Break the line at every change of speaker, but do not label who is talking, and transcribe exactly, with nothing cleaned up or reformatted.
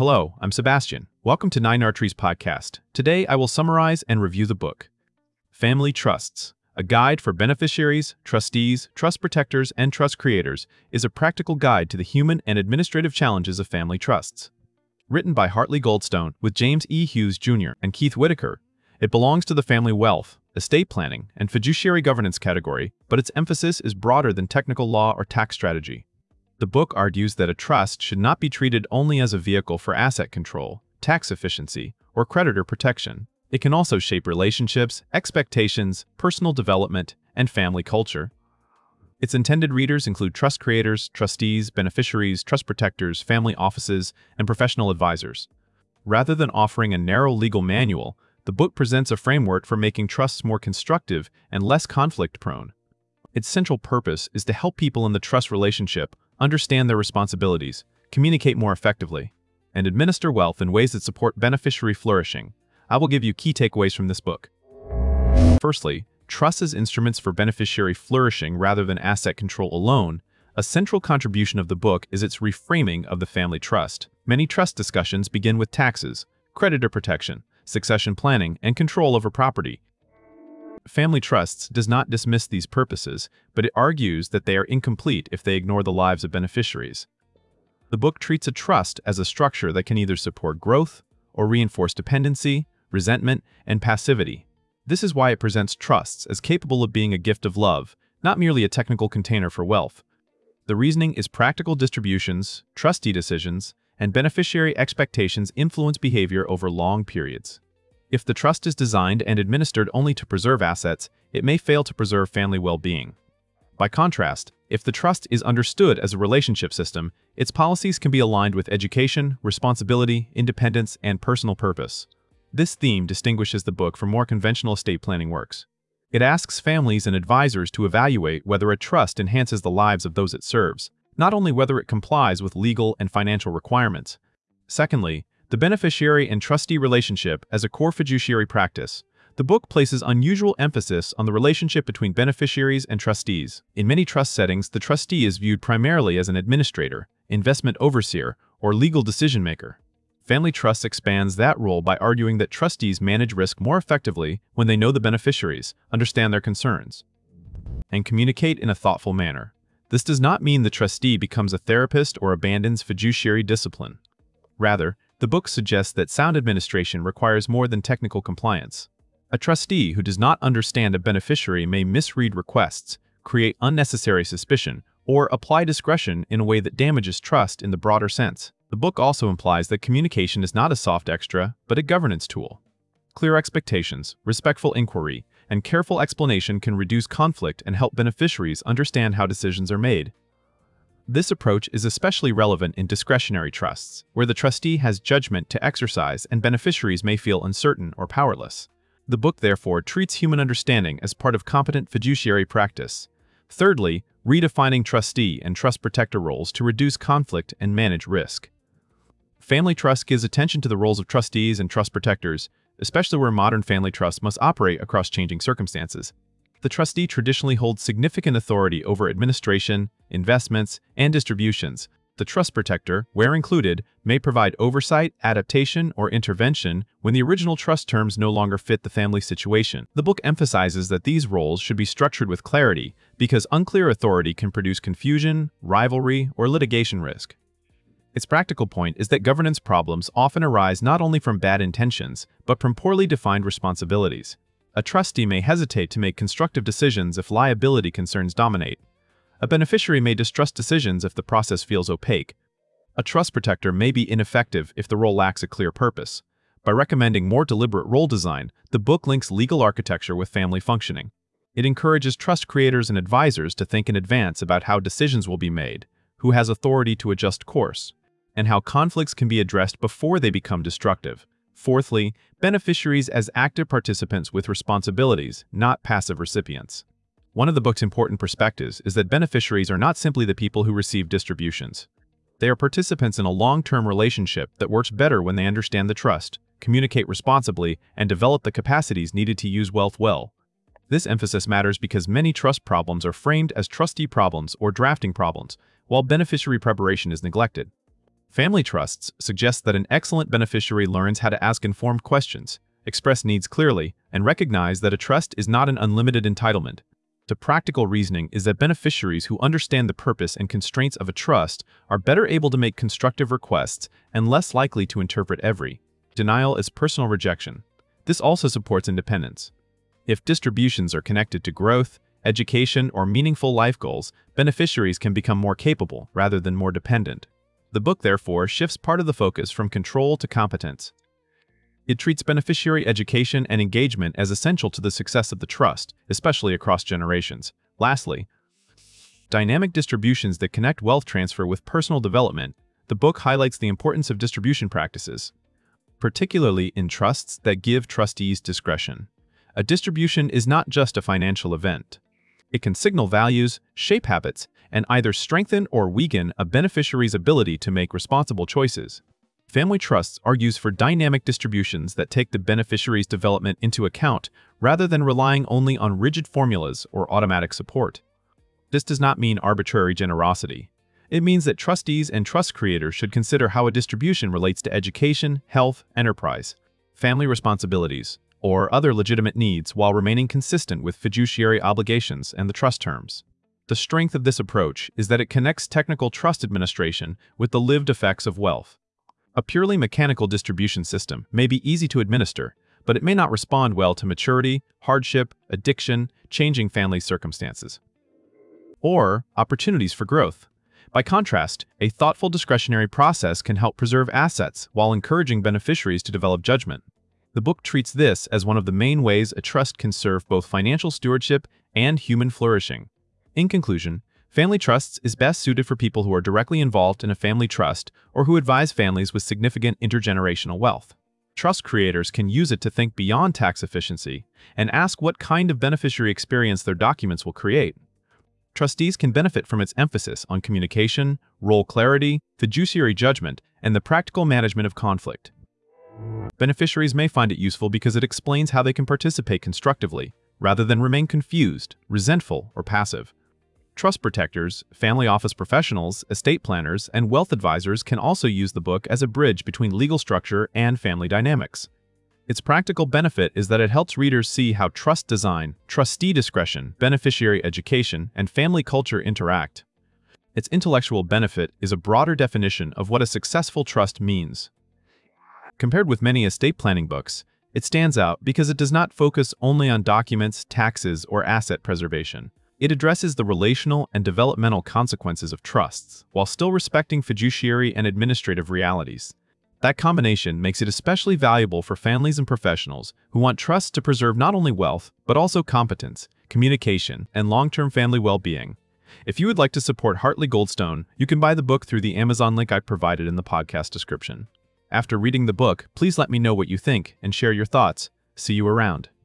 Hello, I'm Sebastian. Welcome to Nine Arteries Podcast. Today, I will summarize and review the book, Family Trusts, a guide for beneficiaries, trustees, trust protectors, and trust creators, is a practical guide to the human and administrative challenges of family trusts. Written by Hartley Goldstone with James E. Hughes Junior and Keith Whitaker, it belongs to the family wealth, estate planning, and fiduciary governance category, but its emphasis is broader than technical law or tax strategy. The book argues that a trust should not be treated only as a vehicle for asset control, tax efficiency, or creditor protection. It can also shape relationships, expectations, personal development, and family culture. Its intended readers include trust creators, trustees, beneficiaries, trust protectors, family offices, and professional advisors. Rather than offering a narrow legal manual, the book presents a framework for making trusts more constructive and less conflict-prone. Its central purpose is to help people in the trust relationship understand their responsibilities, communicate more effectively, and administer wealth in ways that support beneficiary flourishing. I will give you key takeaways from this book. Firstly, trusts as instruments for beneficiary flourishing rather than asset control alone. A central contribution of the book is its reframing of the family trust. Many trust discussions begin with taxes, creditor protection, succession planning, and control over property. Family Trusts does not dismiss these purposes, but it argues that they are incomplete if they ignore the lives of beneficiaries. The book treats a trust as a structure that can either support growth or reinforce dependency, resentment, and passivity. This is why it presents trusts as capable of being a gift of love, not merely a technical container for wealth. The reasoning is practical distributions, trustee decisions, and beneficiary expectations influence behavior over long periods. If the trust is designed and administered only to preserve assets, it may fail to preserve family well-being. By contrast, if the trust is understood as a relationship system, its policies can be aligned with education, responsibility, independence, and personal purpose. This theme distinguishes the book from more conventional estate planning works. It asks families and advisors to evaluate whether a trust enhances the lives of those it serves, not only whether it complies with legal and financial requirements. Secondly, the beneficiary and trustee relationship as a core fiduciary practice. The book places unusual emphasis on the relationship between beneficiaries and trustees. In many trust settings, the trustee is viewed primarily as an administrator, investment overseer, or legal decision-maker. Family Trust expands that role by arguing that trustees manage risk more effectively when they know the beneficiaries, understand their concerns, and communicate in a thoughtful manner. This does not mean the trustee becomes a therapist or abandons fiduciary discipline. Rather, the book suggests that sound administration requires more than technical compliance. A trustee who does not understand a beneficiary may misread requests, create unnecessary suspicion, or apply discretion in a way that damages trust in the broader sense. The book also implies that communication is not a soft extra, but a governance tool. Clear expectations, respectful inquiry, and careful explanation can reduce conflict and help beneficiaries understand how decisions are made. This approach is especially relevant in discretionary trusts, where the trustee has judgment to exercise and beneficiaries may feel uncertain or powerless. The book therefore treats human understanding as part of competent fiduciary practice. Thirdly, redefining trustee and trust protector roles to reduce conflict and manage risk. Family Trust gives attention to the roles of trustees and trust protectors, especially where modern family trusts must operate across changing circumstances. The trustee traditionally holds significant authority over administration, investments, and distributions. The trust protector, where included, may provide oversight, adaptation, or intervention when the original trust terms no longer fit the family situation. The book emphasizes that these roles should be structured with clarity because unclear authority can produce confusion, rivalry, or litigation risk. Its practical point is that governance problems often arise not only from bad intentions, but from poorly defined responsibilities. A trustee may hesitate to make constructive decisions if liability concerns dominate. A beneficiary may distrust decisions if the process feels opaque. A trust protector may be ineffective if the role lacks a clear purpose. By recommending more deliberate role design, the book links legal architecture with family functioning. It encourages trust creators and advisors to think in advance about how decisions will be made, who has authority to adjust course, and how conflicts can be addressed before they become destructive. Fourthly, beneficiaries as active participants with responsibilities, not passive recipients. One of the book's important perspectives is that beneficiaries are not simply the people who receive distributions. They are participants in a long-term relationship that works better when they understand the trust, communicate responsibly, and develop the capacities needed to use wealth well. This emphasis matters because many trust problems are framed as trustee problems or drafting problems, while beneficiary preparation is neglected. Family trusts suggest that an excellent beneficiary learns how to ask informed questions, express needs clearly, and recognize that a trust is not an unlimited entitlement. The practical reasoning is that beneficiaries who understand the purpose and constraints of a trust are better able to make constructive requests and less likely to interpret every denial as personal rejection. This also supports independence. If distributions are connected to growth, education, or meaningful life goals, beneficiaries can become more capable rather than more dependent. The book, therefore, shifts part of the focus from control to competence. It treats beneficiary education and engagement as essential to the success of the trust, especially across generations. Lastly, dynamic distributions that connect wealth transfer with personal development. The book highlights the importance of distribution practices, particularly in trusts that give trustees discretion. A distribution is not just a financial event. It can signal values, shape habits, and either strengthen or weaken a beneficiary's ability to make responsible choices. Family trusts argues for dynamic distributions that take the beneficiary's development into account rather than relying only on rigid formulas or automatic support. This does not mean arbitrary generosity. It means that trustees and trust creators should consider how a distribution relates to education, health, enterprise, family responsibilities, or other legitimate needs while remaining consistent with fiduciary obligations and the trust terms. The strength of this approach is that it connects technical trust administration with the lived effects of wealth. A purely mechanical distribution system may be easy to administer, but it may not respond well to maturity, hardship, addiction, changing family circumstances, or opportunities for growth. By contrast, a thoughtful discretionary process can help preserve assets while encouraging beneficiaries to develop judgment. The book treats this as one of the main ways a trust can serve both financial stewardship and human flourishing. In conclusion, family trusts is best suited for people who are directly involved in a family trust or who advise families with significant intergenerational wealth. Trust creators can use it to think beyond tax efficiency and ask what kind of beneficiary experience their documents will create. Trustees can benefit from its emphasis on communication, role clarity, fiduciary judgment, and the practical management of conflict. Beneficiaries may find it useful because it explains how they can participate constructively, rather than remain confused, resentful, or passive. Trust protectors, family office professionals, estate planners, and wealth advisors can also use the book as a bridge between legal structure and family dynamics. Its practical benefit is that it helps readers see how trust design, trustee discretion, beneficiary education, and family culture interact. Its intellectual benefit is a broader definition of what a successful trust means. Compared with many estate planning books, it stands out because it does not focus only on documents, taxes, or asset preservation. It addresses the relational and developmental consequences of trusts, while still respecting fiduciary and administrative realities. That combination makes it especially valuable for families and professionals who want trusts to preserve not only wealth, but also competence, communication, and long-term family well-being. If you would like to support Hartley Goldstone, you can buy the book through the Amazon link I provided in the podcast description. After reading the book, please let me know what you think and share your thoughts. See you around.